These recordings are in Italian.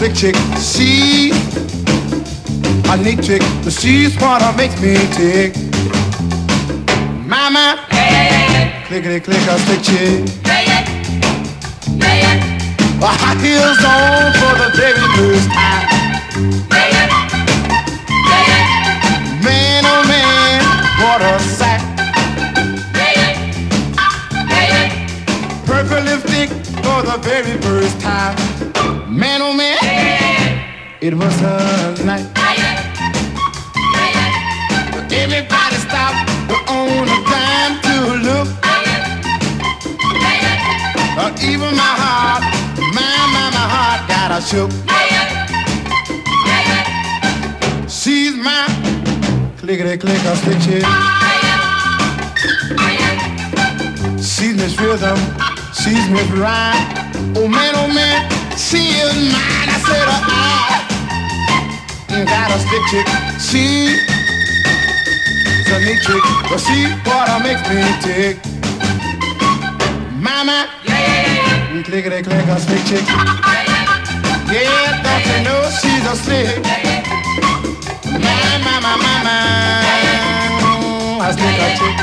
slick chick. She a neat chick, but she's what makes me tick. Mama, clickety click, a slick chick. High heels on for the very first time. Man, oh man, what a sack. Purple lipstick for the very first time. Man, oh man, it was a night. Everybody stopped on a dime to look. Even my heart, my heart got a shook. She's my clickety clicker stick chick. She's Miss Rhythm, she's Miss Rhyme. Oh man, she is mine. I said I got a stick chick. She's a neat chick, but she what makes me tick. Mama, clickety clicker stick chick. Yeah, don't you know she's a slick. My, I stick a chick.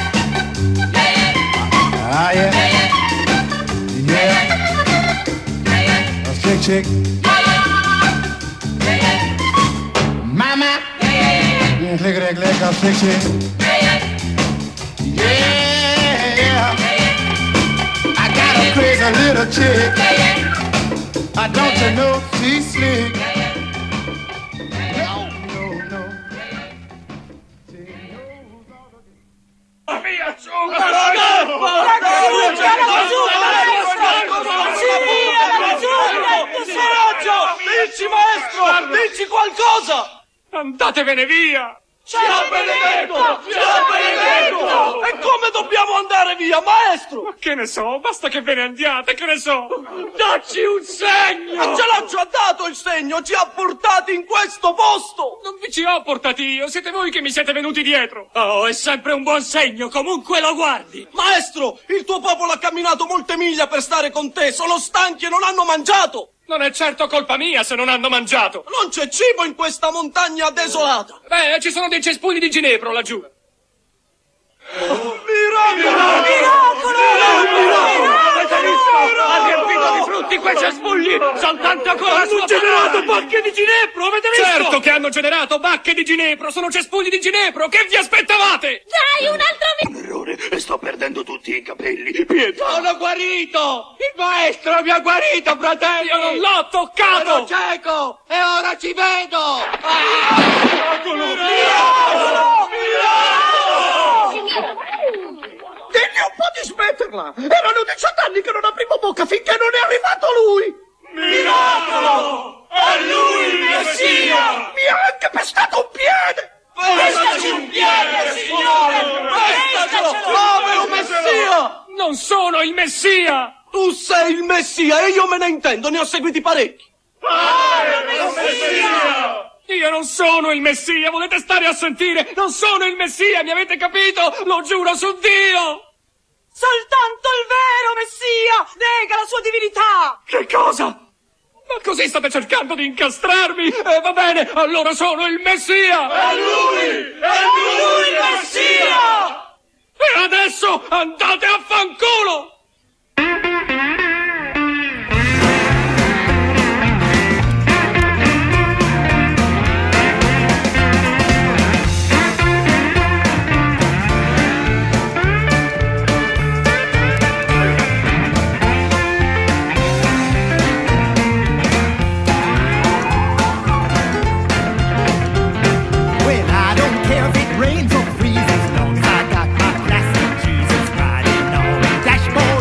Ah, yeah. Yeah. A slick chick. Mama, clickety clicker stick chick. Yeah. I got a crazy little chick. Don't you know she's slick? Via su! Dici maestro! Dici qualcosa! Andatevene via! Ci ha benedetto! Ci ha benedetto! E come dobbiamo andare via, maestro? Ma che ne so, basta che ve ne andiate, che ne so! Dacci un segno! Ce l'ho già dato il segno, ci ha portati in questo posto! Non vi ci ho portati io, siete voi che mi siete venuti dietro! Oh, è sempre un buon segno, comunque lo guardi! Maestro, il tuo popolo ha camminato molte miglia per stare con te, sono stanchi e non hanno mangiato! Non è certo colpa mia se non hanno mangiato! Non c'è cibo in questa montagna desolata! Beh, ci sono dei cespugli di ginepro laggiù! Miracolo! Avete visto? Ha riempito di frutti quei cespugli! Soltanto con la sua generato bacche di ginepro, avete visto? Certo che hanno generato bacche di ginepro! Sono cespugli di ginepro! Che vi aspettavate? Dai, un altro errore, e sto perdendo tutti i capelli! Pietà! Sono guarito! Il maestro mi ha guarito, fratello! Io non l'ho toccato! Sono cieco! E ora ci vedo! Miracolo! Miracolo! Digli un po' di smetterla! Erano 18 anni che non aprivo bocca finché non è arrivato lui! Miracolo! È lui il Messia! Mi ha anche pestato un piede! Pestaci un piede, signore! Pestacelo! Povero Messia! Non sono il Messia! Tu sei il Messia e io me ne intendo, ne ho seguiti parecchi! Povero Messia! Io non sono il Messia, volete stare a sentire? Non sono il Messia, mi avete capito? Lo giuro su Dio! Soltanto il vero Messia nega la sua divinità! Che cosa? Ma così state cercando di incastrarmi? Va bene, allora sono il Messia! È lui il Messia! E adesso andate a fanculo! Rains or freezes, long as I got my glass of Jesus riding on the dashboard.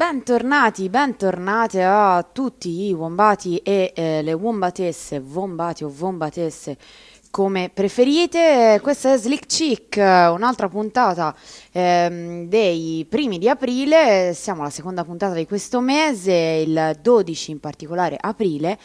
bentornate a tutti i wombati e le wombatesse, wombati o wombatesse come preferite. Questa è Slick Chick, un'altra puntata dei primi di aprile. Siamo alla seconda puntata di questo mese, il 12 in particolare aprile.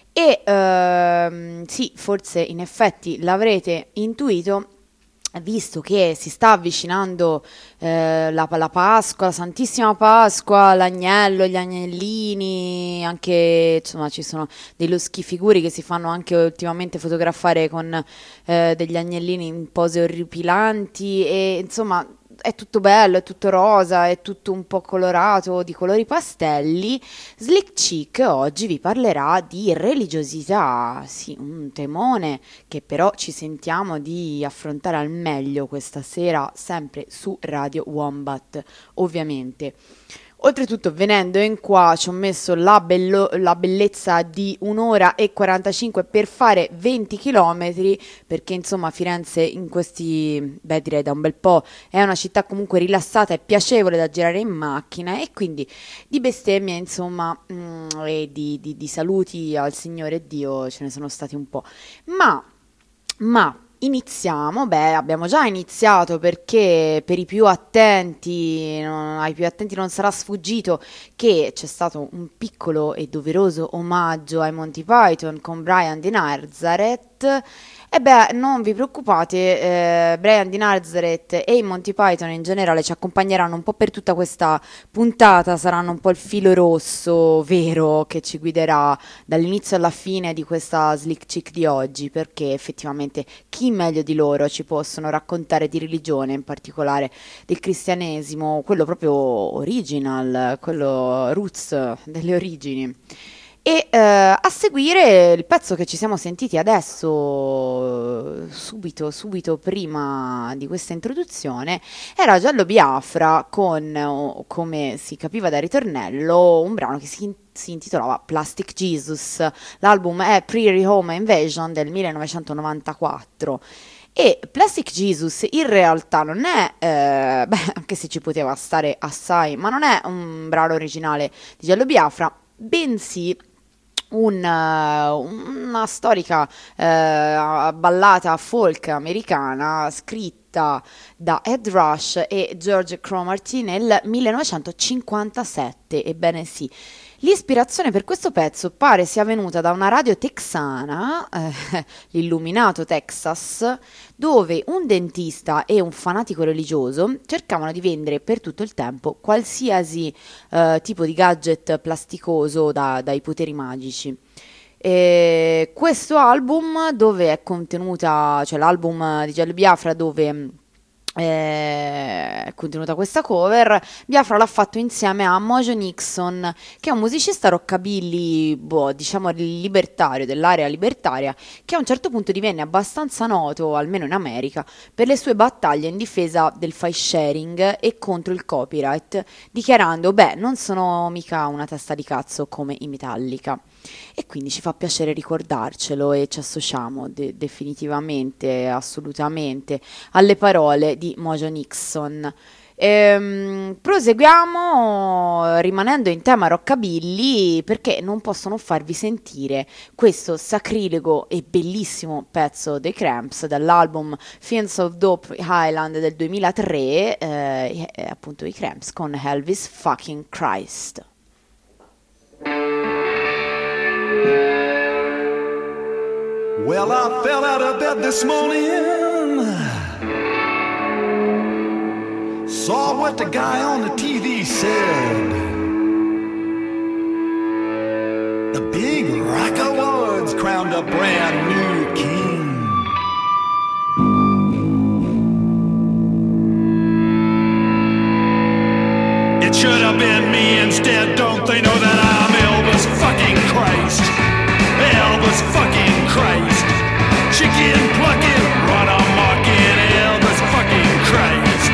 E sì, forse in effetti l'avrete intuito, visto che si sta avvicinando la Pasqua, la Santissima Pasqua, l'agnello, gli agnellini, anche insomma ci sono dei loschifiguri che si fanno anche ultimamente fotografare con degli agnellini in pose orripilanti, e insomma è tutto bello, è tutto rosa, è tutto un po' colorato, di colori pastelli. Slick Chick oggi vi parlerà di religiosità, sì, un temone che però ci sentiamo di affrontare al meglio questa sera, sempre su Radio Wombat, ovviamente. Oltretutto, venendo in qua, ci ho messo la bellezza di 1 ora e 45 per fare 20 chilometri, perché insomma Firenze in questi, direi da un bel po', è una città comunque rilassata e piacevole da girare in macchina, e quindi di bestemmie insomma e di saluti al Signore Dio ce ne sono stati un po'. Ma iniziamo, abbiamo già iniziato, perché per ai più attenti non sarà sfuggito che c'è stato un piccolo e doveroso omaggio ai Monty Python con Brian di Nazareth. E non vi preoccupate, Brian di Nazareth e i Monty Python in generale ci accompagneranno un po' per tutta questa puntata, saranno un po' il filo rosso vero che ci guiderà dall'inizio alla fine di questa Slick Chick di oggi, perché effettivamente chi meglio di loro ci possono raccontare di religione, in particolare del cristianesimo, quello proprio original, quello roots delle origini. E a seguire il pezzo che ci siamo sentiti adesso, subito prima di questa introduzione, era Jello Biafra con, come si capiva dal ritornello, un brano che si intitolava Plastic Jesus. L'album è Prairie Home Invasion del 1994. E Plastic Jesus in realtà non è, anche se ci poteva stare assai, ma non è un brano originale di Jello Biafra, bensì una storica ballata folk americana scritta da Ed Rush e George Cromartie nel 1957. Ebbene sì, l'ispirazione per questo pezzo pare sia venuta da una radio texana, l'Illuminato Texas, dove un dentista e un fanatico religioso cercavano di vendere per tutto il tempo qualsiasi tipo di gadget plasticoso dai poteri magici. E questo album, dove è contenuta, cioè l'album di Jello Biafra dove è contenuta questa cover, Biafra l'ha fatto insieme a Mojo Nixon, che è un musicista rockabilly, diciamo libertario, dell'area libertaria, che a un certo punto divenne abbastanza noto, almeno in America, per le sue battaglie in difesa del file sharing e contro il copyright, dichiarando: non sono mica una testa di cazzo come i Metallica. E quindi ci fa piacere ricordarcelo, e ci associamo definitivamente, assolutamente, alle parole di Mojo Nixon. Proseguiamo rimanendo in tema rockabilly, perché non posso non farvi sentire questo sacrilego e bellissimo pezzo dei Cramps dall'album Fiends of Dope Island del 2003, appunto i Cramps con Elvis fucking Christ. Well, I fell out of bed this morning, saw what the guy on the TV said. The big rock awards crowned a brand new king. It should have been me instead, don't they know that I'm Elvis fucking Christ? Elvis fucking Christ. Chicken plucking, run amok-in Elvis fucking Christ.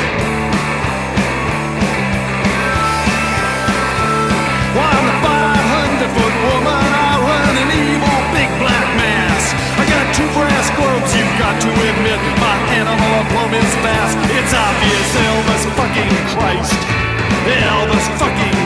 Well, I'm the 500-foot woman, I run an evil big black mass. I got 2 brass globes, you've got to admit, my animal aplomb is fast. It's obvious, Elvis fucking Christ. Elvis fucking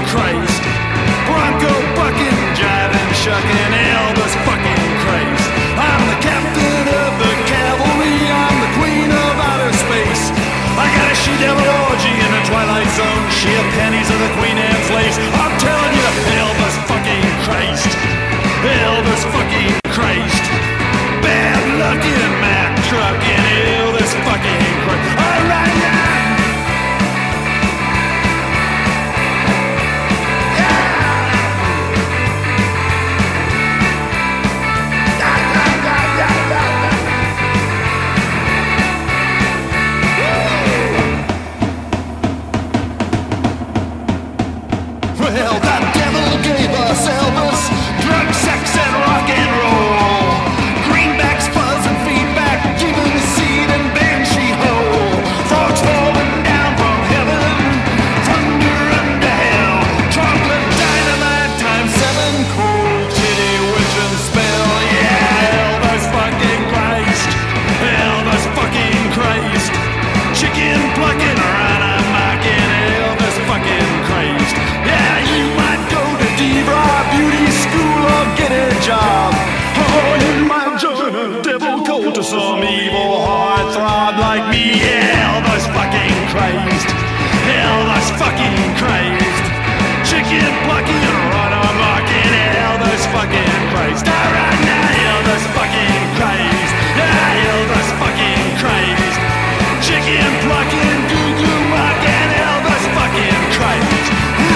like me, Elvis fucking crazed. Elvis fucking crazed. Chicken plucking and run amok in Elvis fucking crazed. Alright now, Elvis fucking crazed. Yeah, Elvis fucking crazed. Chicken plucking, goo goo muck and Elvis fucking crazed.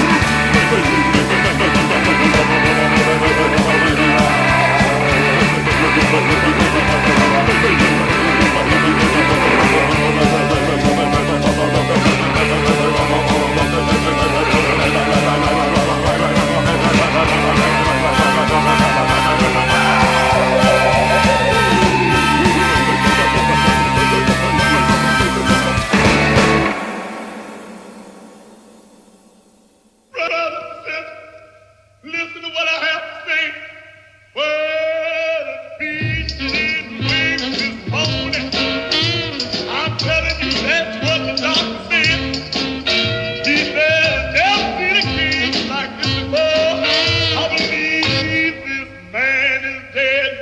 Listen to what I have to say. Well, the beast is waiting this morning. I'm telling you, that's what the doctor said. He said, never seen a king like this before. I believe this man is dead.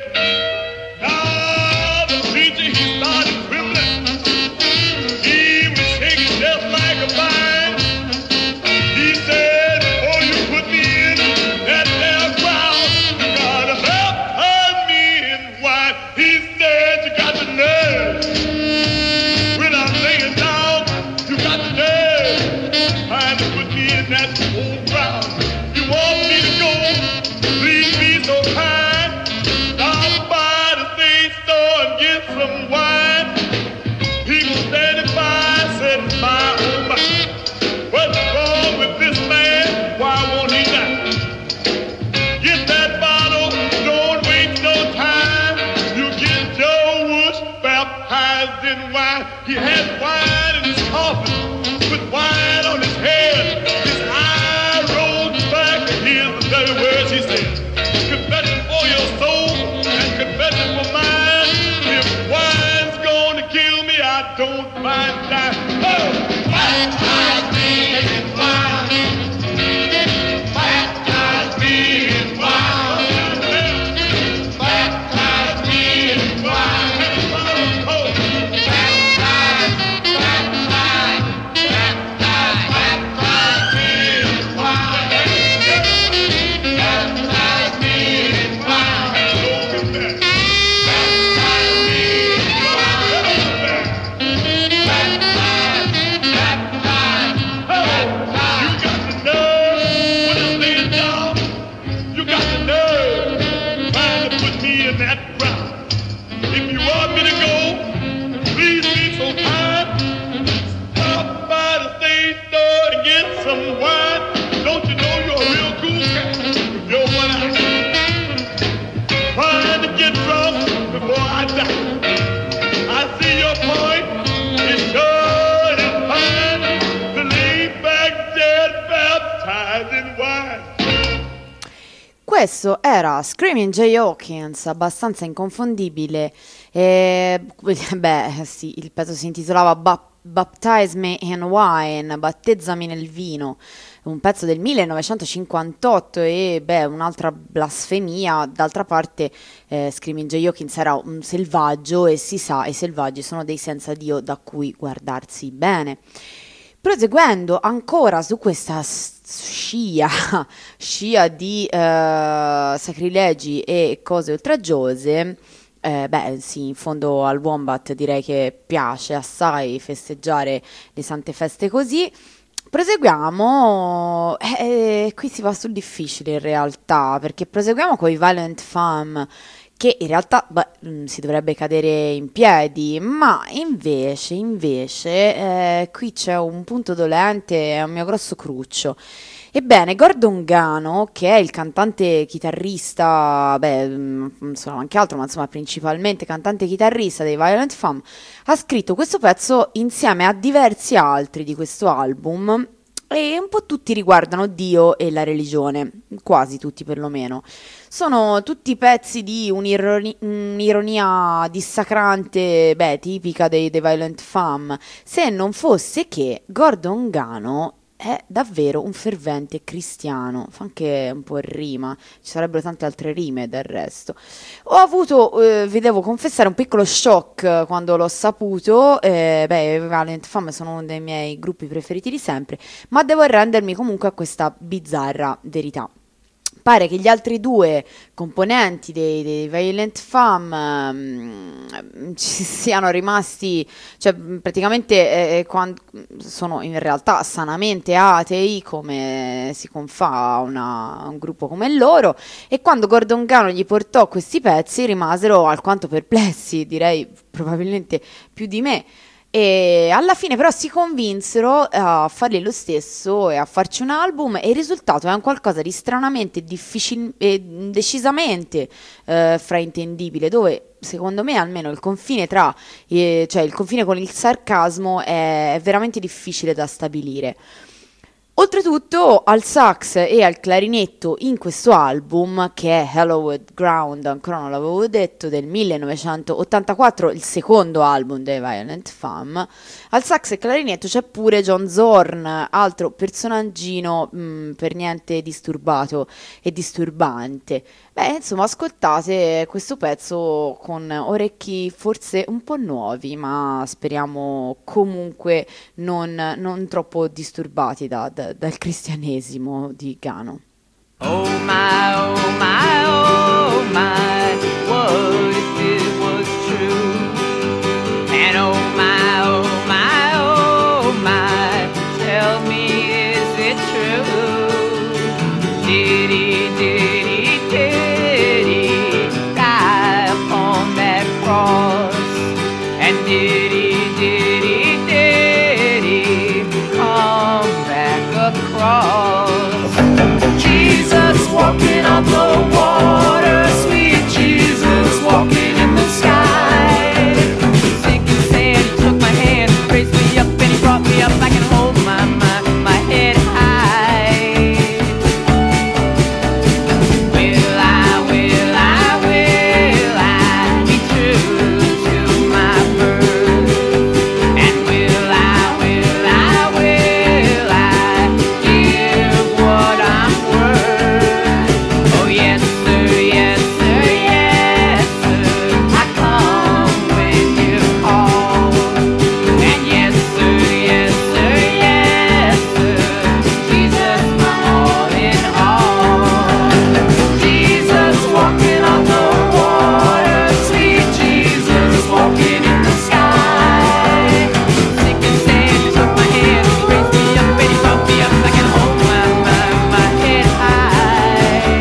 Now the preacher, he started trembling. He was shaking just like a vine. He said, oh, you put me in that damn crowd. You gotta baptize me in wine. He said, you got the nerve. When I'm laying down, you got the nerve. Trying to put me in that old crowd. You want me to go? Please be so kind. Stop by the state store and get some wine. People standing by said, my oh my. What's wrong with this man? Why won't he die? Get that bottle, don't waste no time. You get Joe Woods baptized in wine. He had wine in his coffin, with wine on his head. His eye rolled back, and here's the very words he said. Confession for your soul and confession for mine. If wine's gonna kill me, I don't mind dying. Oh! Baptize me in wine. Baptize me in wine. Baptize me in wine. Oh! Baptize, baptize, baptize, baptize me in wine. Baptize me in wine. Baptize me in If you want me to go, please be so kind. Stop by the state store and get some wine. Don't you know you're a real cool cat with your one eye? Trying to get drunk before I die. I see your point. It sure is fine to lay back dead baptized in wine. Questo era Screaming Jay Hawkins, abbastanza inconfondibile. Beh, sì, il pezzo si intitolava Baptize Me in Wine, battezzami nel vino, un pezzo del 1958 e beh, un'altra blasfemia. D'altra parte Screaming Jay Hawkins era un selvaggio e si sa, i selvaggi sono dei senza Dio da cui guardarsi bene. Proseguendo ancora su questa scia di sacrilegi e cose oltraggiose, beh sì, in fondo al Wombat direi che piace assai festeggiare le sante feste così. Proseguiamo, qui si va sul difficile in realtà, perché proseguiamo con i Violent Femmes, che in realtà si dovrebbe cadere in piedi, ma invece qui c'è un punto dolente, è un mio grosso cruccio. Ebbene, Gordon Gano, che è il cantante chitarrista, insomma anche altro, ma insomma principalmente cantante chitarrista dei Violent Femmes, ha scritto questo pezzo insieme a diversi altri di questo album, e un po' tutti riguardano Dio e la religione, quasi tutti perlomeno. Sono tutti pezzi di un'ironia dissacrante, tipica dei Violent Femmes, se non fosse che Gordon Gano è davvero un fervente cristiano, fa anche un po' rima, ci sarebbero tante altre rime del resto. Ho avuto, vi devo confessare, un piccolo shock quando l'ho saputo, Violent Femmes sono uno dei miei gruppi preferiti di sempre, ma devo arrendermi comunque a questa bizzarra verità. Pare che gli altri due componenti dei Violent Femmes ci siano rimasti, cioè praticamente sono in realtà sanamente atei, come si confà a un gruppo come loro, e quando Gordon Gano gli portò questi pezzi rimasero alquanto perplessi, direi probabilmente più di me. E alla fine però si convinsero a fargli lo stesso e a farci un album, e il risultato è un qualcosa di stranamente difficile e decisamente fraintendibile, dove secondo me almeno il confine cioè il confine con il sarcasmo è veramente difficile da stabilire. Oltretutto al sax e al clarinetto in questo album, che è Hallowed Ground, ancora non l'avevo detto, del 1984, il secondo album dei Violent Femmes, al sax e clarinetto c'è pure John Zorn, altro personaggino per niente disturbato e disturbante. Beh, insomma, ascoltate questo pezzo con orecchi forse un po' nuovi, ma speriamo comunque non troppo disturbati dal cristianesimo di Gano. Oh my, oh my, oh my, what if it was true? And oh my, oh my, oh my, tell me, is it true? Did he die upon that cross? And did he come back across? Jesus walking on the water, sweet Jesus walking in the sky. Sinking sand, he took my hand, raised me up and he brought me up. I can hold my head high. Will I be true to my birth? And will I give what I'm worth? Oh yes sir, yes sir, yes sir, I come when you call. And yes sir, yes sir, yes sir, Jesus my all in all. Jesus walking on the water, sweet Jesus walking in the sky. Sinking sand, he took my hand, raised me up and he brought me up. I can hold my head high.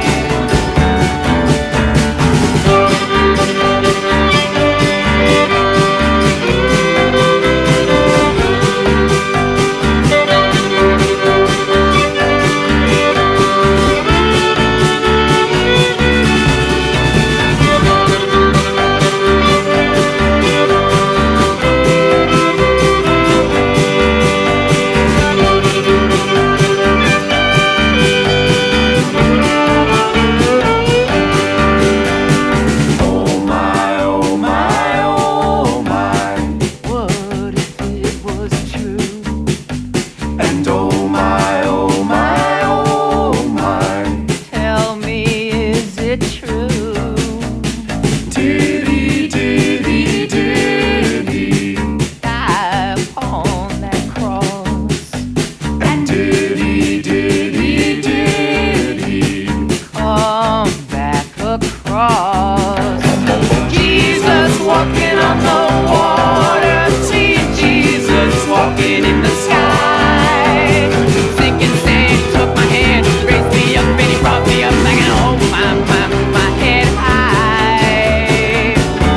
What if it was true? And oh my, oh my, oh my, Tell me, is it true? did he Die upon that cross. and did he Come back across. Jesus walking on the water, sweet Jesus walking in the sky. Sinking sand, he took my hand, raised me up and he brought me up. I can hold my head high.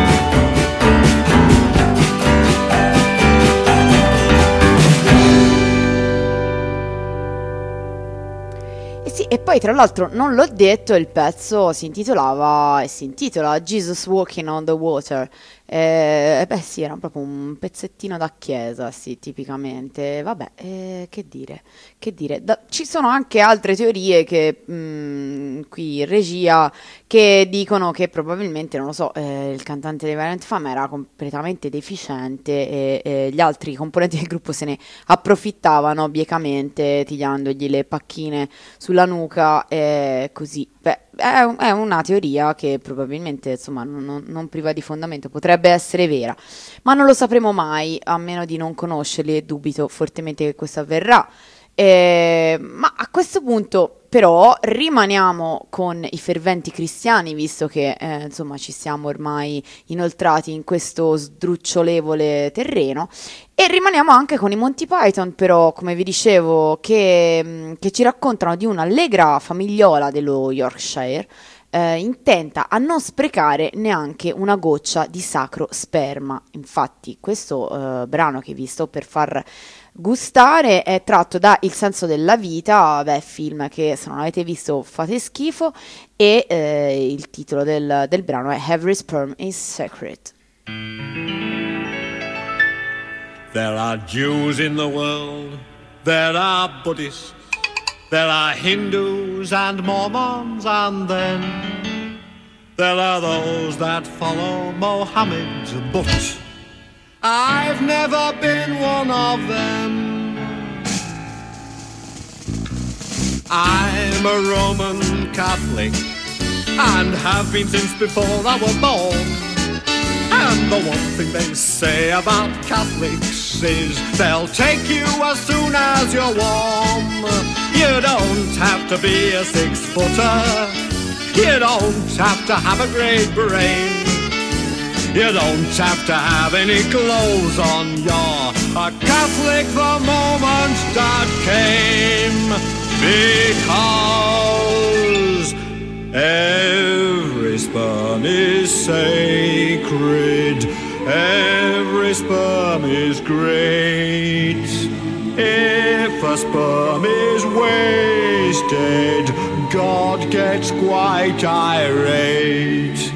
E sì, e poi tra l'altro non l'ho detto, il pezzo si intitola Jesus Walking on the Water, Beh sì, era proprio un pezzettino da chiesa, sì, tipicamente. Vabbè, che dire, che dire. Ci sono anche altre teorie che qui in regia che dicono che probabilmente, non lo so, il cantante dei Violent Femmes era completamente deficiente e gli altri componenti del gruppo se ne approfittavano biecamente, tigliandogli le pacchine sulla nuca e così. Beh, è una teoria che probabilmente, insomma, non priva di fondamento, potrebbe essere vera, ma non lo sapremo mai, a meno di non conoscerli, e dubito fortemente che questo avverrà. Ma a questo punto però rimaniamo con i ferventi cristiani, visto che insomma ci siamo ormai inoltrati in questo sdrucciolevole terreno, e rimaniamo anche con i Monty Python, però come vi dicevo che ci raccontano di un'allegra famigliola dello Yorkshire, intenta a non sprecare neanche una goccia di sacro sperma. Infatti questo brano che vi sto per far gustare è tratto da Il senso della vita, film che se non avete visto fate schifo, e il titolo del brano è Every Sperm is Sacred. There are Jews in the world, there are Buddhists, there are Hindus and Mormons, and then there are those that follow Mohammed, but I've never been one of them. I'm a Roman Catholic and have been since before I was born. And the one thing they say about Catholics is they'll take you as soon as you're warm. You don't have to be a 6-footer. You don't have to have a great brain. You don't have to have any clothes on. You're a Catholic the moment that came. Because every sperm is sacred. Every sperm is great. If a sperm is wasted, God gets quite irate.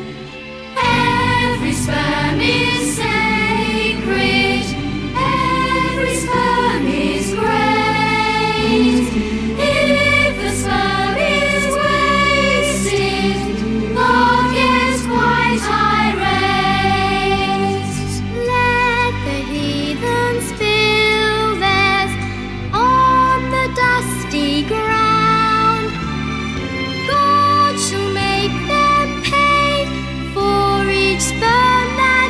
Every sperm is sacred. Every sperm is great. If the sperm is wasted, God gets quite irate. Let the heathen spill theirs on the dusty ground. God shall make them pay for each sperm that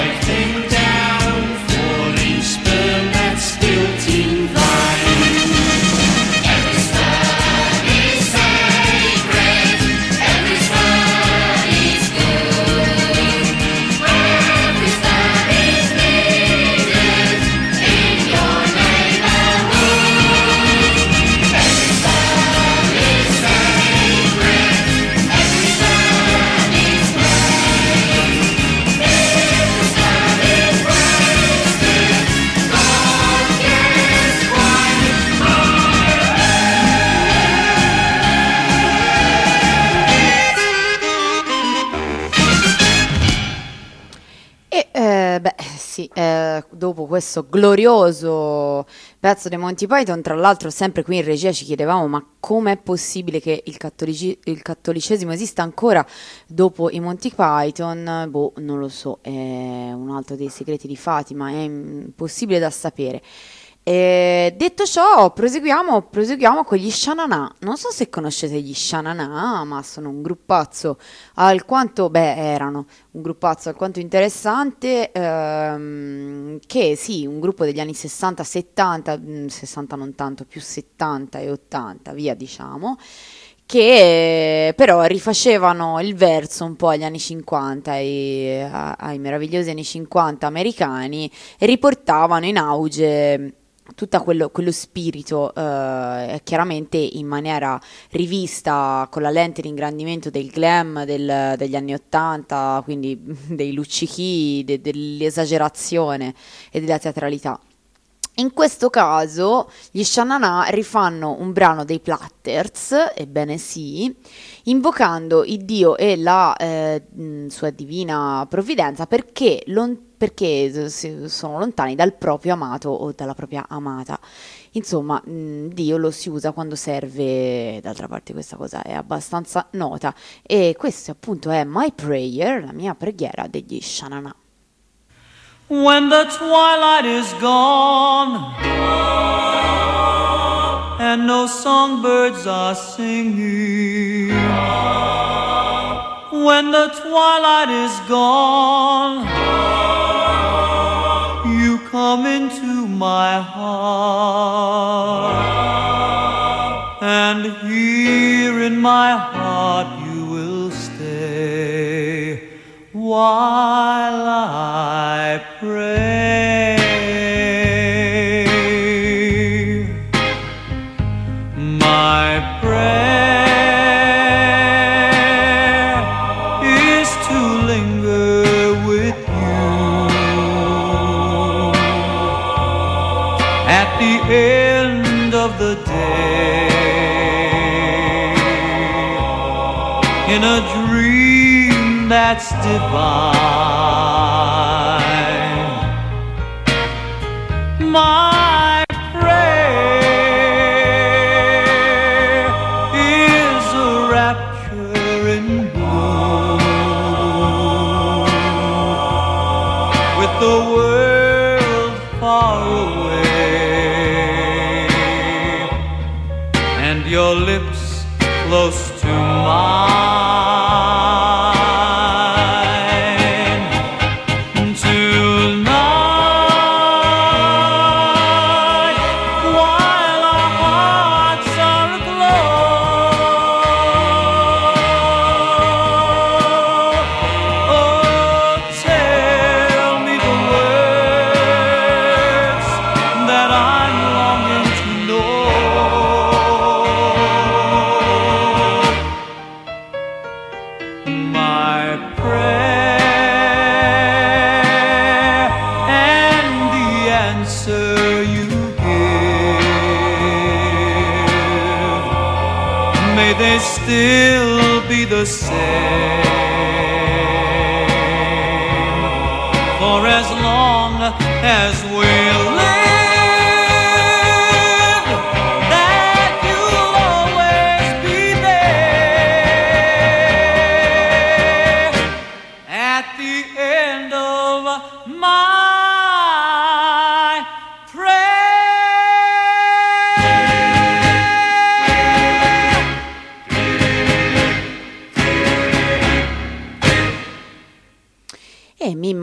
fighting down falling sperm that's built in vain. Every sperm is sacred, every sperm is good. Every sperm is needed in your neighborhood. Every sperm is sacred, every sperm is great. If the sperm is wasted, God gets quiet. E beh, sì, dopo questo glorioso pezzo dei Monty Python, tra l'altro sempre qui in regia ci chiedevamo ma com'è possibile che il cattolicesimo esista ancora dopo i Monty Python? Boh, non lo so, è un altro dei segreti di Fatima, è impossibile da sapere. Detto ciò, proseguiamo con gli Sha-Na-Na. Non so se conoscete gli Sha-Na-Na, ma sono un gruppazzo erano un gruppazzo alquanto interessante, che sì, un gruppo degli anni 60-70, 60 non tanto, più 70 e 80, via diciamo, che però rifacevano il verso un po' agli anni 50 e ai meravigliosi anni 50 americani e riportavano in auge tutto quello spirito, chiaramente in maniera rivista con la lente di ingrandimento del glam degli anni 80, quindi dei luccichi, dell'esagerazione e della teatralità. In questo caso gli Sha-Na-Na rifanno un brano dei Platters, ebbene sì, invocando il Dio e la sua divina provvidenza perché sono lontani dal proprio amato o dalla propria amata. Insomma, Dio lo si usa quando serve, d'altra parte questa cosa è abbastanza nota, e questo appunto è My Prayer, la mia preghiera degli Sha-Na-Na. When the twilight is gone and no songbirds are singing, when the twilight is gone, you come into my heart, and here in my heart you will stay while I pray. My prayer is to linger with you at the end of the day in a dream that's divine. My prayer is a rapture in bloom with the world far away and your lips close to mine. Still be the same for as long as we live, that you'll always be there at the end of my prayer.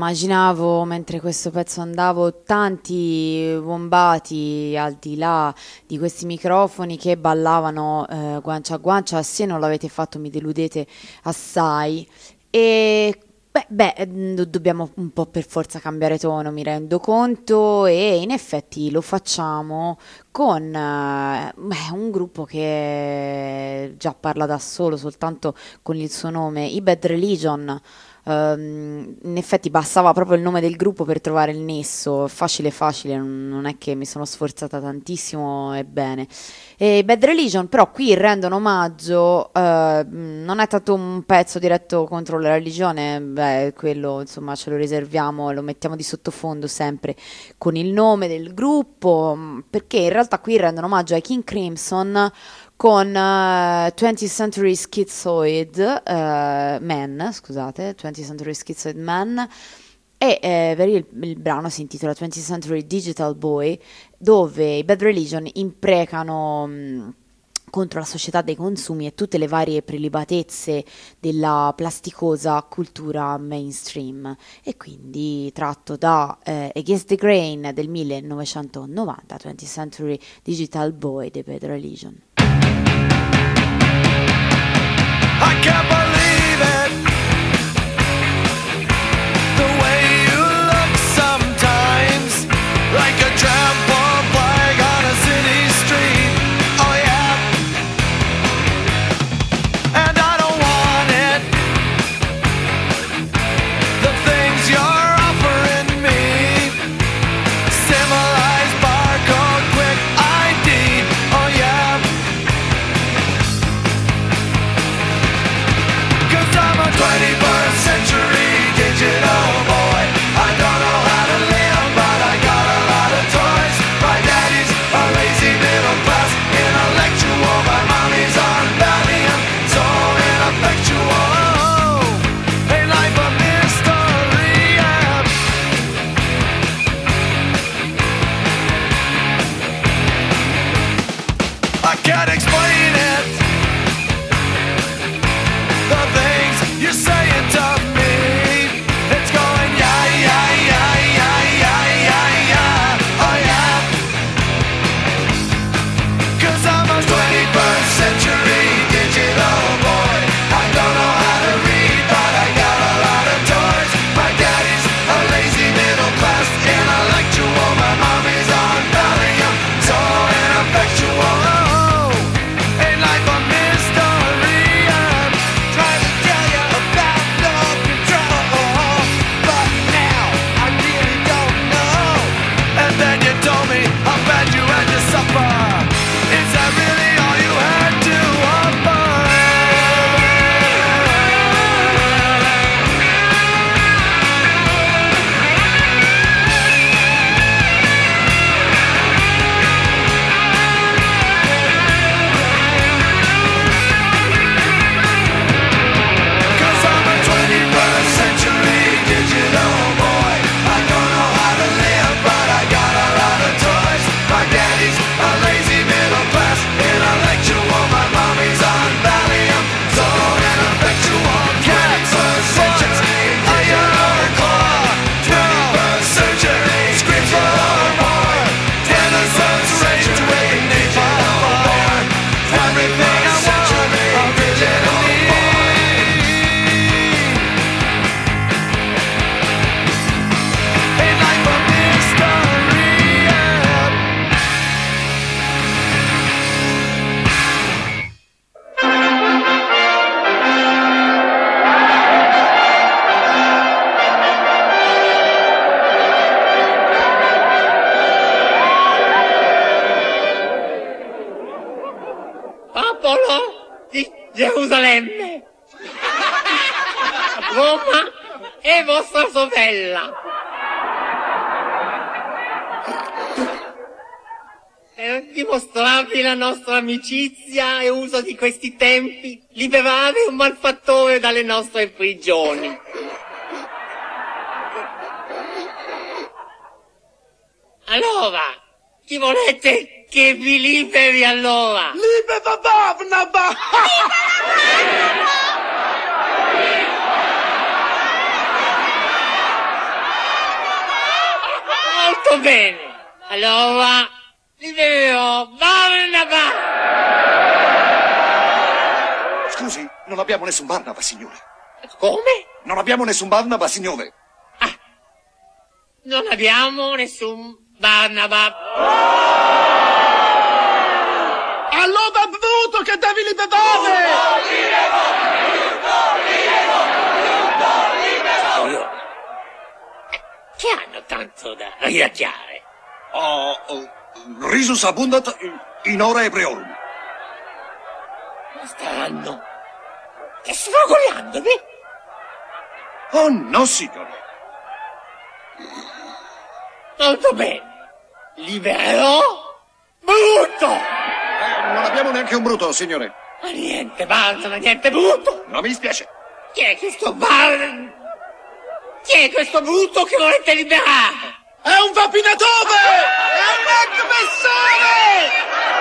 immaginavo mentre questo pezzo andavo tanti wombati al di là di questi microfoni che ballavano guancia a guancia. Se non l'avete fatto mi deludete assai. E dobbiamo un po' per forza cambiare tono, mi rendo conto, e in effetti lo facciamo con un gruppo che già parla da solo, soltanto con il suo nome, i Bad Religion. In effetti bastava proprio il nome del gruppo per trovare il nesso, facile facile, non è che mi sono sforzata tantissimo, e bene. E Bad Religion però qui rendono omaggio, non è tanto un pezzo diretto contro la religione, quello insomma ce lo riserviamo, lo mettiamo di sottofondo sempre con il nome del gruppo, perché in realtà qui rendono omaggio ai King Crimson con 20th Century Schizoid Man, scusate, 20th Century Schizoid Man, e per il brano si intitola 20th Century Digital Boy, dove i Bad Religion imprecano contro la società dei consumi e tutte le varie prelibatezze della plasticosa cultura mainstream, e quindi tratto da Against the Grain del 1990, 20th Century Digital Boy dei Bad Religion. I can't believe it, the way you look sometimes, like a trampled flag on a city street. Oh yeah, and I don't want it, the things you're offering me, civilized barcode, quick ID. Oh yeah, 21st century digital boy. I don't know how to live, but I got a lot of toys. My daddy's a lazy middle class intellectual. My mommy's on Valium, so ineffectual. A life of mystery, yeah. I can't explain it, the things you're saying to me. It's going yeah, yeah, yeah, yeah, yeah, yeah, yeah. Oh yeah, 'cause I'm a 21st century digital boy. I don't know how to read, but I got a lot of toys. My daddy's a lazy middle class intellectual. My mommy's on Valium, so ineffectual. A life of mystery, I'm trying to tell you about no control, but now I really don't know. And then you told me how bad you had to suffer. Is that really all you had to offer? Cause I'm a 21st century digital boy. I don't know how to live, but I got a lot of toys. My daddy's a lazy middle class intellectual. My mommy's on Valium, so ineffectual. 21st century digital boy. 21st century digital boy. 21st century digital boy. Everything I want, a digital boy. A life of mystery, yeah. Popolo di Gerusalemme, Roma è vostra sorella. Per dimostrarvi la nostra amicizia e uso di questi tempi, liberare un malfattore dalle nostre prigioni. Allora, chi volete che vi liberi allora? Molto bene. Allora, libererò Barnaba. Scusi, non abbiamo nessun Barnaba, signore. Come? Non abbiamo nessun Barnaba, signore. Non abbiamo nessun Barnaba. Allora brutto che devi liberare! Che hanno tanto da ridacchiare? Risus abundat in ora ebreorum. Stanno sfragogliandovi? Oh no, signore. Molto bene. Libererò Brutto. Non abbiamo neanche un Bruto, signore. Ma niente Barnaba, niente Brutto. Non mi dispiace. Chi è questo Barnaba? Chi è questo Brutto che volete liberare? È un vapinatore! È un aggressore!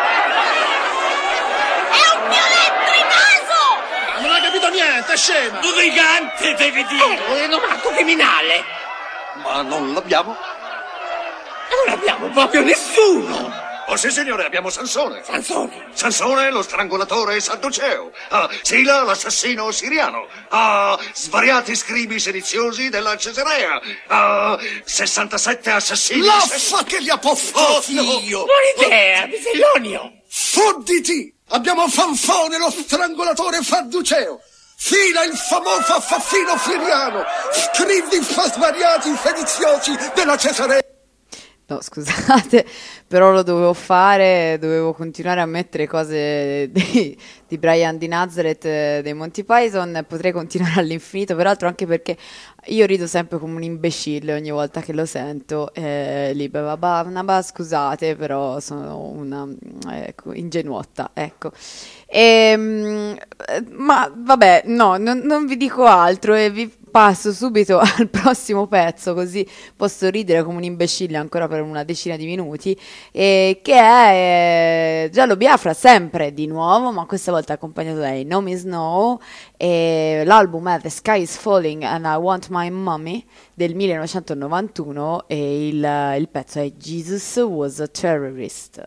È un violetto in naso! Non ha capito niente, scema! Un brigante, devi dire! Un rinomato criminale! Ma non l'abbiamo. Non abbiamo proprio nessuno! Oh sì, signore, abbiamo Sansone. Sansone? Sansone, lo strangolatore sadduceo. Sila, l'assassino siriano. Svariati scribi sediziosi della Cesarea. 67 assassini. L'affa che li ha poffati io! Buona idea, Bisellonio! Fodditi! Abbiamo Fanfone, lo strangolatore Sadduceo. Fila, il famoso assassino siriano. Scribi svariati sediziosi della Cesarea. No, scusate, però lo dovevo fare, dovevo continuare a mettere cose di Brian di Nazareth, dei Monty Python, potrei continuare all'infinito, peraltro anche perché io rido sempre come un imbecille ogni volta che lo sento, scusate, però sono una ingenuotta, ecco. Ma vabbè, no, non vi dico altro e vi passo subito al prossimo pezzo, così posso ridere come un imbecille ancora per una decina di minuti, che è Giallo Biafra, sempre di nuovo, ma questa volta accompagnato dai No Me Snow, e l'album è The Sky is Falling and I Want My Mommy del 1991 e il pezzo è Jesus Was a Terrorist.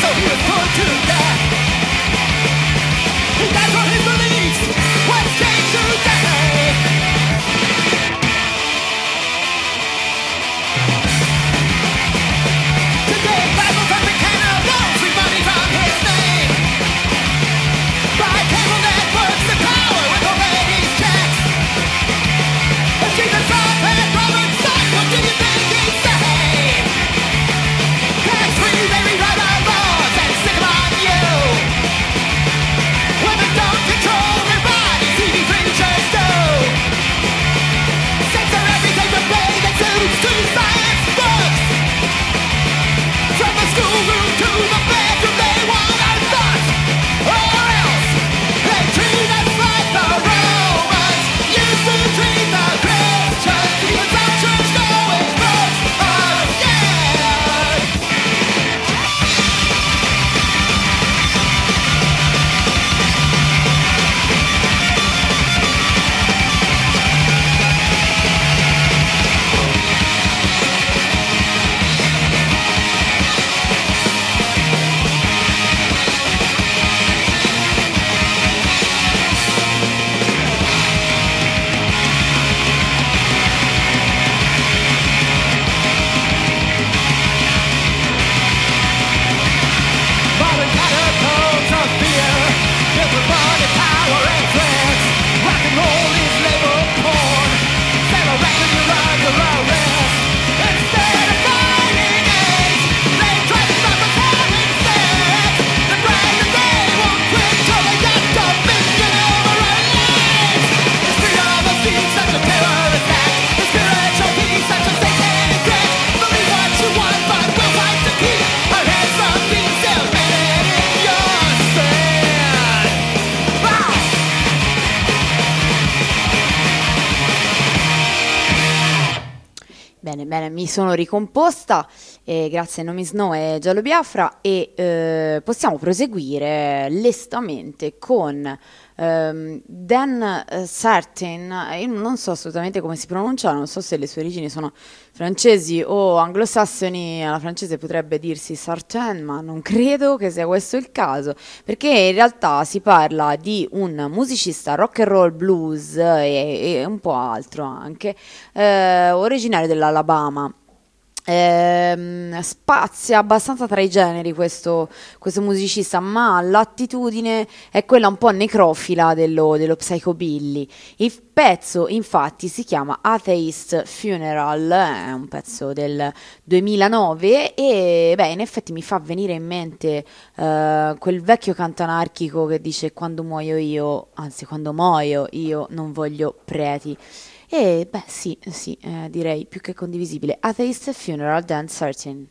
He died for his beliefs. What's changed? Bene, mi sono ricomposta, grazie a Nomi Snow e Giallo Biafra, e possiamo proseguire lestamente con Dan Certain. Io non so assolutamente come si pronuncia, non so se le sue origini sono francesi o anglosassoni. Alla francese potrebbe dirsi Certain, ma non credo che sia questo il caso, perché in realtà si parla di un musicista rock and roll blues e un po' altro anche, originario dell'Alabama. Spazia abbastanza tra i generi questo musicista, ma l'attitudine è quella un po' necrofila dello psychobilly. Il pezzo infatti si chiama Atheist Funeral, è un pezzo del 2009 e beh, in effetti mi fa venire in mente quel vecchio canto anarchico che dice: quando muoio io non voglio preti. E beh sì, direi più che condivisibile. Atheist Funeral, Dan Certain.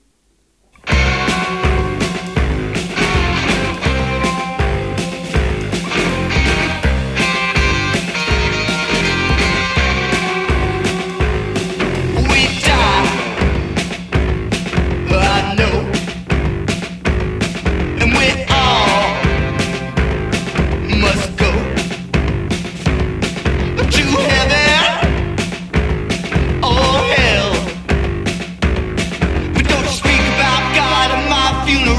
Funeral.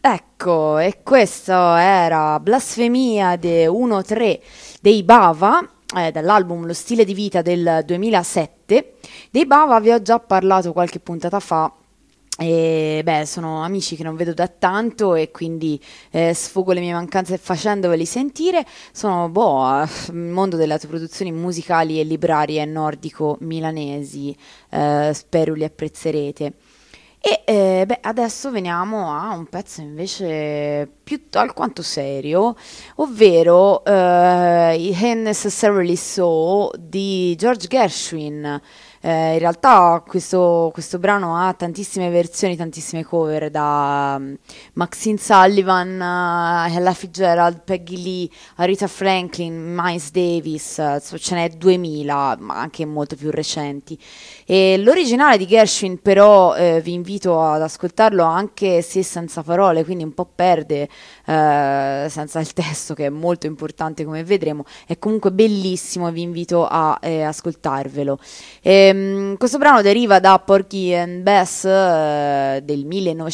Ecco, e questo era Blasfemia de 1-3 dei Bava, dall'album Lo stile di vita del 2007. Dei Bava vi ho già parlato qualche puntata fa. E sono amici che non vedo da tanto e quindi sfogo le mie mancanze facendoveli sentire. Sono il mondo delle produzioni musicali e librarie nordico milanesi, spero li apprezzerete. E adesso veniamo a un pezzo invece più alquanto serio, ovvero Ain't Necessarily So di George Gershwin. In realtà questo brano ha tantissime versioni, tantissime cover, da Maxine Sullivan, Ella Fitzgerald, Peggy Lee, Aretha Franklin, Miles Davis, ce n'è 2000, ma anche molto più recenti. E l'originale di Gershwin però vi invito ad ascoltarlo anche se senza parole, quindi un po' perde senza il testo, che è molto importante come vedremo. È comunque bellissimo e vi invito a ascoltarvelo. Questo brano deriva da Porgy and Bess del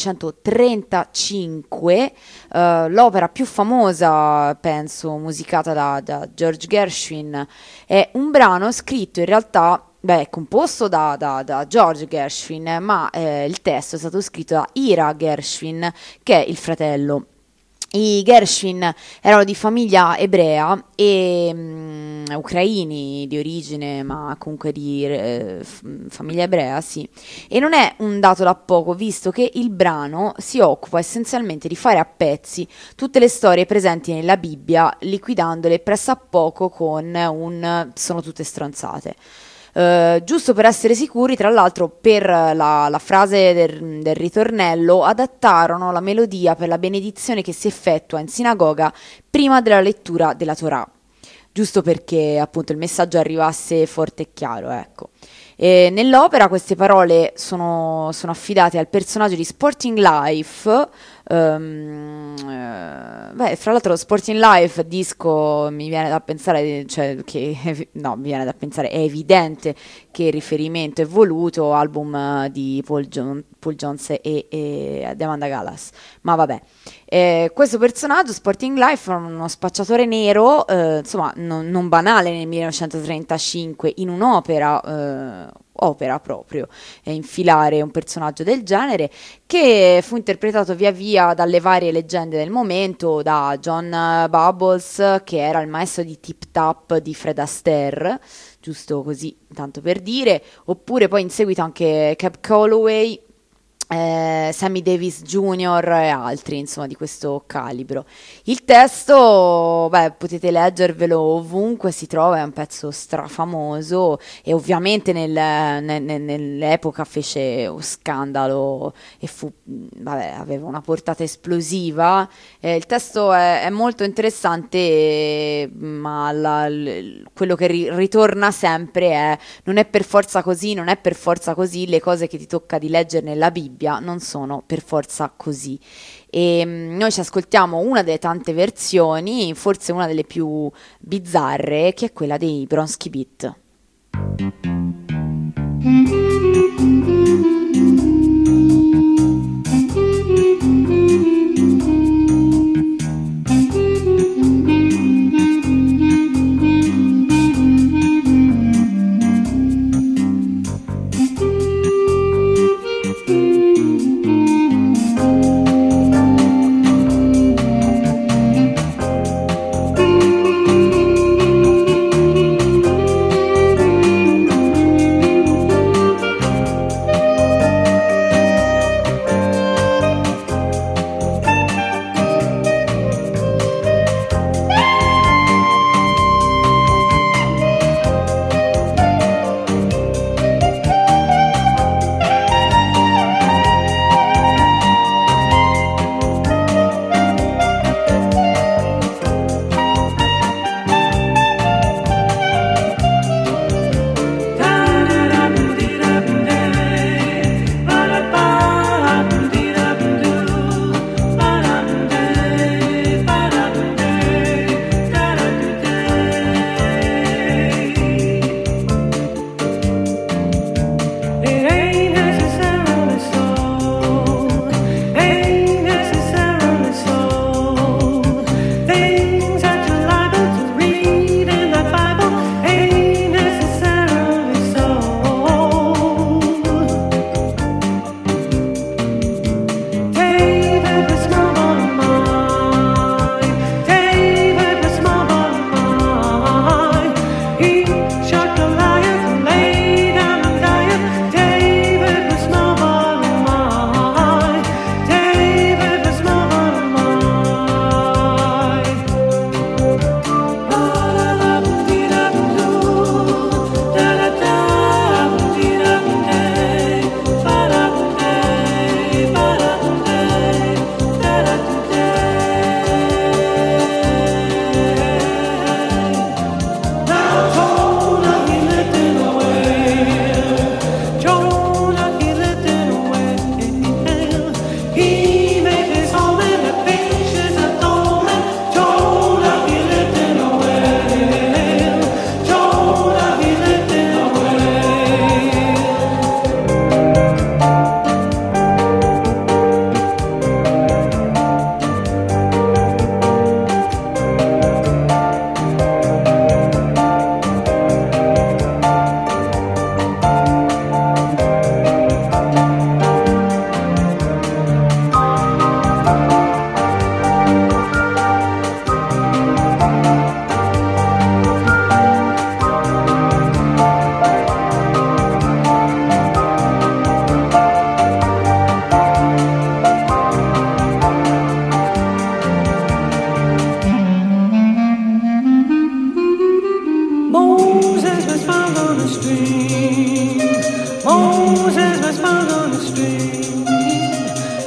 1935, l'opera più famosa, penso, musicata da George Gershwin. È un brano scritto in realtà, composto da George Gershwin, ma il testo è stato scritto da Ira Gershwin, che è il fratello. I Gershwin erano di famiglia ebrea e ucraini di origine, ma comunque di famiglia ebrea, sì. E non è un dato da poco, visto che il brano si occupa essenzialmente di fare a pezzi tutte le storie presenti nella Bibbia, liquidandole pressappoco con un "sono tutte stronzate". Giusto per essere sicuri, tra l'altro, per la frase del ritornello adattarono la melodia per la benedizione che si effettua in sinagoga prima della lettura della Torah, giusto perché appunto il messaggio arrivasse forte e chiaro, ecco. Nell'opera queste parole sono affidate al personaggio di Sporting Life. Fra l'altro Sporting Life, disco, mi viene da pensare, mi viene da pensare, è evidente che il riferimento è voluto, album di Paul Jones e di Amanda Gallas, ma vabbè. Questo personaggio, Sporting Life, è uno spacciatore nero, insomma non banale nel 1935 in un'opera proprio, infilare un personaggio del genere, che fu interpretato via via dalle varie leggende del momento, da John Bubbles, che era il maestro di Tip Tap di Fred Astaire, giusto così, tanto per dire, oppure poi in seguito anche Cab Calloway, Sammy Davis Jr. e altri, insomma, di questo calibro. Il testo, potete leggervelo ovunque si trova, è un pezzo strafamoso e ovviamente nell'epoca fece scandalo e aveva una portata esplosiva. Il testo è molto interessante, ma quello che ritorna sempre è: non è per forza così, non è per forza così, le cose che ti tocca di leggere nella Bibbia non sono per forza così. E noi ci ascoltiamo una delle tante versioni, forse una delle più bizzarre, che è quella dei Bronski Beat.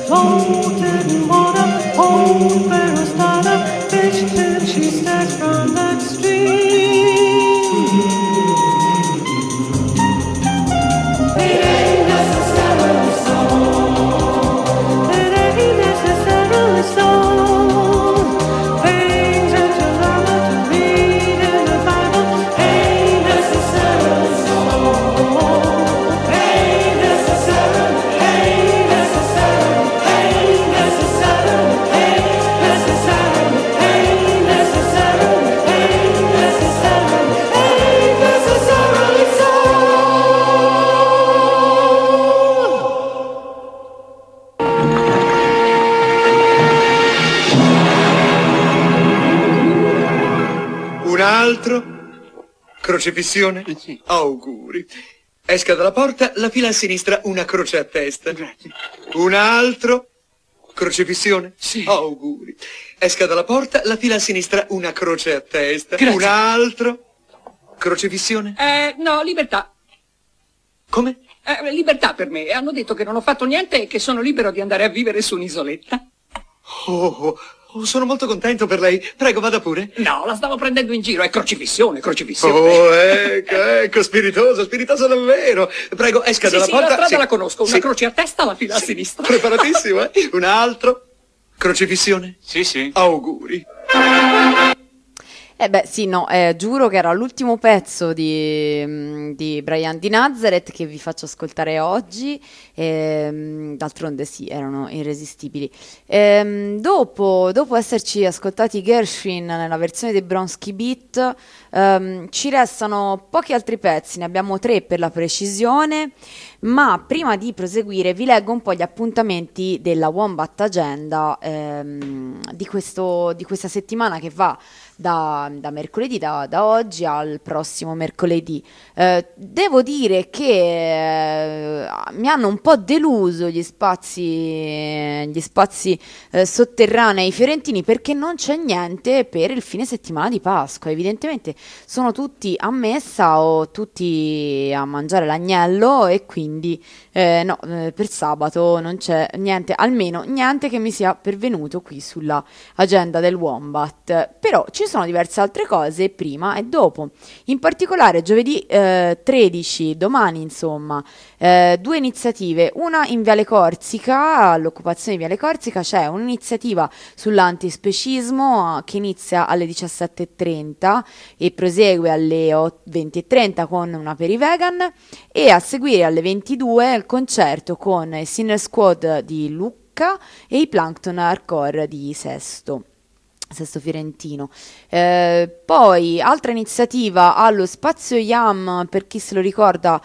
floated in water. Old Pharaoh's daughter, bitch till she stares from that stream. It ain't necessarily so. It ain't necessarily so. Things that you learn to read in the Bible ain't necessarily so. Ain't necessarily, ain't necessarily, ain't necessarily, ain't necessarily, ain't necessarily, ain't necessarily, ain't necessarily so. Un altro? Crocifissione? Auguri. Esca dalla porta, la fila a sinistra, una croce a testa. Un altro? Crocifissione? Sì. Auguri. Esca dalla porta, la fila a sinistra, una croce a testa. Grazie. Un altro? Crocifissione? No, libertà. Come? Libertà per me. Hanno detto che non ho fatto niente e che sono libero di andare a vivere su un'isoletta. Sono molto contento per lei. Prego, vada pure. No, la stavo prendendo in giro. È crocifissione, crocifissione. Ecco, spiritoso davvero. Prego, esca dalla Sì, porta. la strada la conosco. Una Sì. croce a testa, la fila a sinistra. Preparatissimo, eh? Un altro? Crocifissione? Sì. Auguri. Sì, no, giuro che era l'ultimo pezzo di Brian di Nazareth che vi faccio ascoltare oggi, d'altronde sì, erano irresistibili. Dopo esserci ascoltati Gershwin nella versione dei Bronski Beat, ci restano pochi altri pezzi, ne abbiamo 3 per la precisione, ma prima di proseguire vi leggo un po' gli appuntamenti della Wombat Agenda di questa settimana che va da mercoledì, da oggi al prossimo mercoledì. Devo dire che mi hanno un po' deluso gli spazi sotterranei fiorentini, perché non c'è niente per il fine settimana di Pasqua. Evidentemente sono tutti a messa o tutti a mangiare l'agnello, e quindi per sabato non c'è niente, almeno niente che mi sia pervenuto qui sulla agenda del Wombat. Però ci sono diverse altre cose prima e dopo. In particolare giovedì 13, domani insomma, 2 iniziative. Una in Viale Corsica, all'occupazione di Viale Corsica c'è un'iniziativa sull'antispecismo che inizia alle 17:30 e prosegue alle 20:30 con una perivegan, e a seguire alle 22 il concerto con il Sinner Squad di Lucca e i Plankton Hardcore di Sesto Fiorentino. Poi altra iniziativa allo Spazio Yam, per chi se lo ricorda,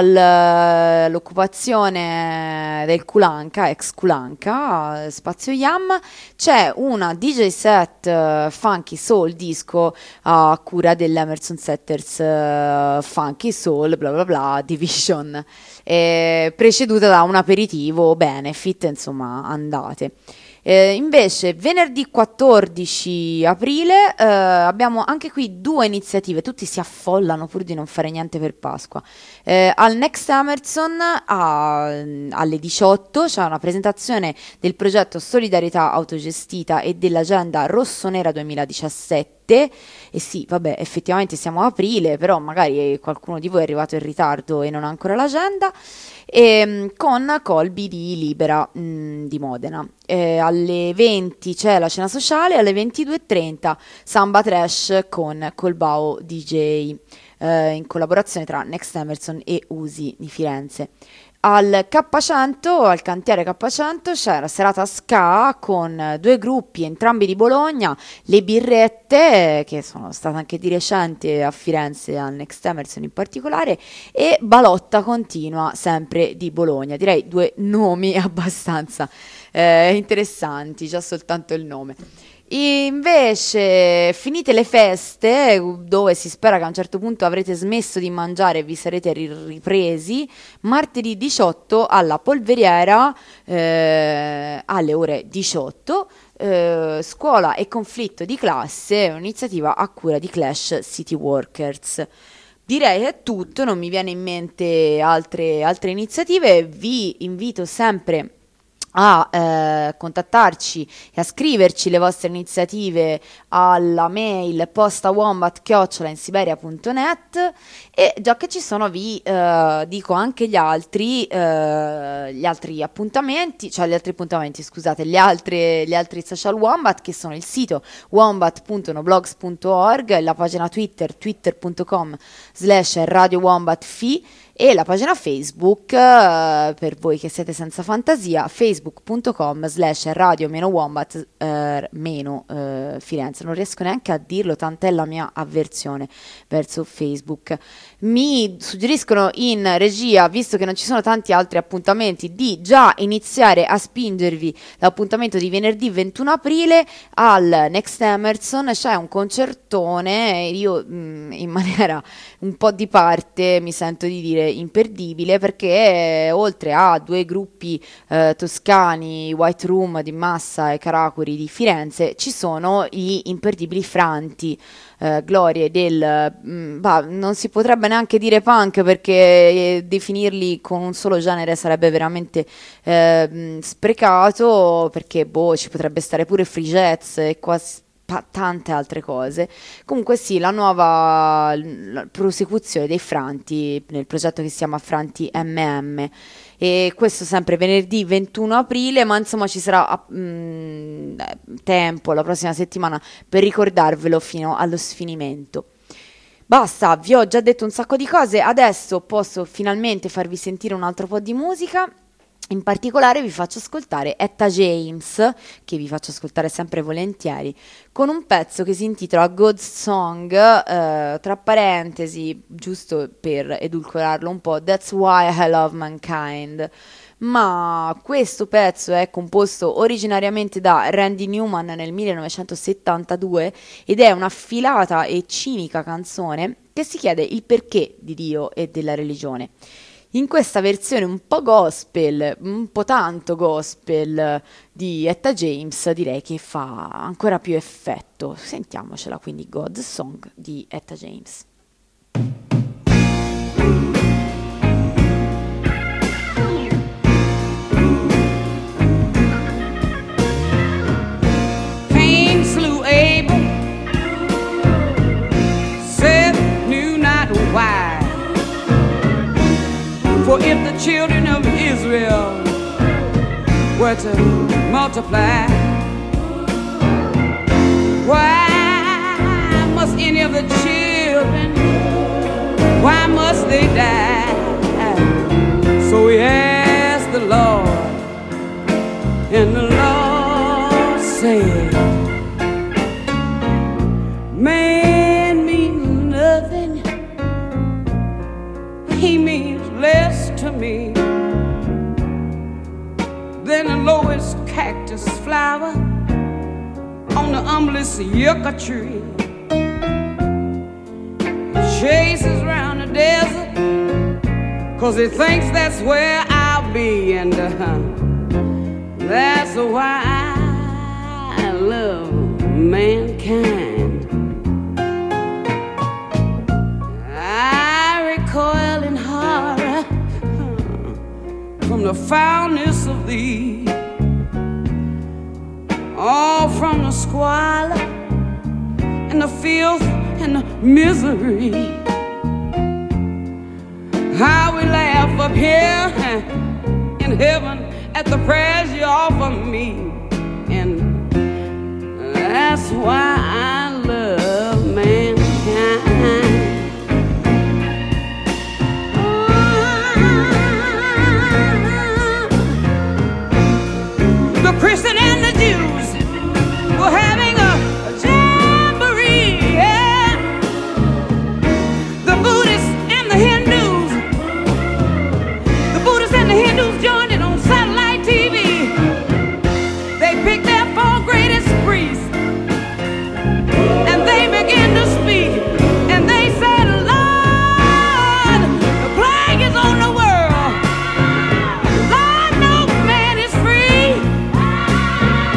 all'occupazione del Culanca, ex Culanca, Spazio Yam, c'è una DJ set funky soul disco a cura dell'Emerson Setters Funky Soul bla bla bla Division, preceduta da un aperitivo benefit, insomma andate. Invece venerdì 14 aprile abbiamo anche qui 2 iniziative, tutti si affollano pur di non fare niente per Pasqua. Al Next Emerson alle 18 c'è una presentazione del progetto Solidarietà Autogestita e dell'agenda rossonera 2017. E sì, vabbè, effettivamente siamo a aprile, però magari qualcuno di voi è arrivato in ritardo e non ha ancora l'agenda. Con Colby di Libera di Modena. Alle 20 c'è la cena sociale, alle 22:30 Samba Trash con Colbao DJ, in collaborazione tra Next Emerson e Usi di Firenze. Al K100, al cantiere K100, c'è la serata ska con 2 gruppi, entrambi di Bologna, le Birrette, che sono state anche di recente a Firenze, al Next Emerson in particolare, e Balotta Continua, sempre di Bologna. Direi 2 nomi abbastanza interessanti, già soltanto il nome. Invece, finite le feste, dove si spera che a un certo punto avrete smesso di mangiare e vi sarete ripresi, martedì 18 alla Polveriera alle ore 18, scuola e conflitto di classe, un'iniziativa a cura di Clash City Workers. Direi che è tutto, non mi viene in mente altre iniziative. Vi invito sempre a contattarci e a scriverci le vostre iniziative alla mail postawombat@insiberia.net. E già che ci sono vi dico anche gli altri appuntamenti, cioè gli altri social Wombat, che sono il sito wombat.noblogs.org, la pagina Twitter twitter.com/Radio Wombat e la pagina Facebook, per voi che siete senza fantasia, facebook.com/radio-wombat Firenze. Non riesco neanche a dirlo, tant'è la mia avversione verso Facebook. Mi suggeriscono in regia, visto che non ci sono tanti altri appuntamenti, di già iniziare a spingervi l'appuntamento di venerdì 21 aprile al Next Emerson. C'è un concertone, io in maniera un po' di parte mi sento di dire imperdibile, perché oltre a due gruppi toscani, White Room di Massa e Caracuri di Firenze, ci sono gli imperdibili Franti, glorie del non si potrebbe neanche dire punk, perché definirli con un solo genere sarebbe veramente sprecato, perché ci potrebbe stare pure free jazz e quasi tante altre cose. Comunque sì, la nuova prosecuzione dei Franti nel progetto che si chiama Franti MM, e questo sempre venerdì 21 aprile, ma insomma ci sarà tempo la prossima settimana per ricordarvelo fino allo sfinimento. Basta, vi ho già detto un sacco di cose, adesso posso finalmente farvi sentire un altro po' di musica. In particolare vi faccio ascoltare Etta James, che vi faccio ascoltare sempre volentieri, con un pezzo che si intitola God's Song, tra parentesi, giusto per edulcorarlo un po', That's Why I Love Mankind. Ma questo pezzo è composto originariamente da Randy Newman nel 1972 ed è una filata e cinica canzone che si chiede il perché di Dio e della religione. In questa versione un po' gospel, un po' tanto gospel di Etta James, direi che fa ancora più effetto. Sentiamocela quindi, God's Song di Etta James. Cain slew Abel, Seth knew not why. For if the children of Israel were to multiply, why must any of the children, why must they die? So he asked the Lord, and the Lord said, man means nothing, he means less to me than the lowest cactus flower on the humblest yucca tree. Chases round the desert 'cause he thinks that's where I'll be, and that's why I love mankind. I recoil in horror from the foulness of thee, all from the squalor and the filth and the misery. How we laugh up here in heaven at the prayers you offer me, and that's why I love mankind. The Christian and the Jews were having a jamboree, yeah. The Buddhists and the Hindus, joined it on satellite TV. They picked their 4 greatest priests, and they began to speak, and they said, Lord, the plague is on the world. Lord, no man is free.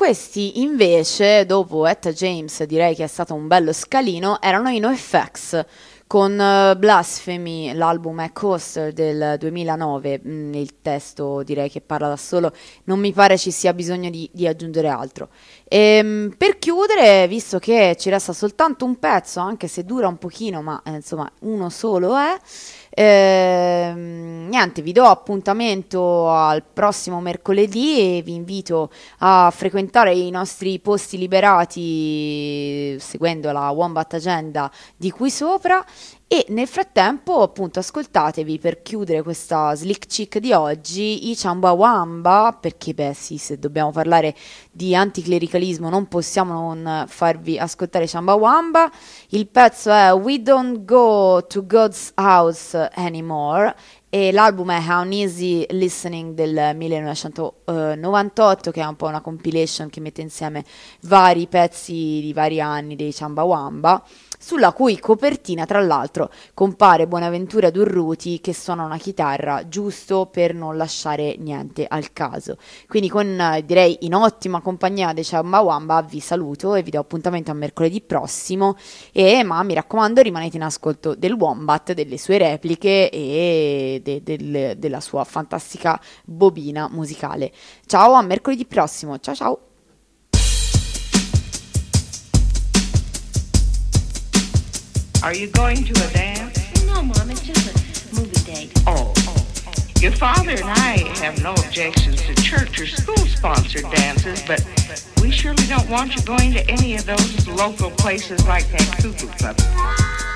questi invece, dopo Etta James, direi che è stato un bello scalino, erano i NoFX con Blasphemy, l'album è Coaster del 2009. Il testo direi che parla da solo, non mi pare ci sia bisogno di aggiungere altro. Per chiudere, visto che ci resta soltanto un pezzo, anche se dura un pochino, ma insomma uno solo è, niente, vi do appuntamento al prossimo mercoledì e vi invito a frequentare i nostri posti liberati seguendo la Wombat Agenda di qui sopra, e nel frattempo appunto ascoltatevi, per chiudere questa Slick Chick di oggi, i Chumbawamba, perché beh sì, se dobbiamo parlare di anticlericalismo non possiamo non farvi ascoltare Chumbawamba. Il pezzo è We Don't Go to God's House Anymore e l'album è How Easy Listening del 1998, che è un po' una compilation che mette insieme vari pezzi di vari anni dei Chumbawamba, sulla cui copertina tra l'altro compare Bonaventura Durruti che suona una chitarra giusto per non lasciare niente al caso. Quindi con direi in ottima compagnia dei Chumbawamba vi saluto e vi do appuntamento a mercoledì prossimo, ma mi raccomando rimanete in ascolto del Wombat, delle sue repliche e della sua fantastica bobina musicale. Ciao, a mercoledì prossimo, ciao ciao. Are you going to a dance? No, Mom, it's just a movie date. Oh. Your father and I have no objections to church or school-sponsored dances, but we surely don't want you going to any of those local places like that Cuckoo Club.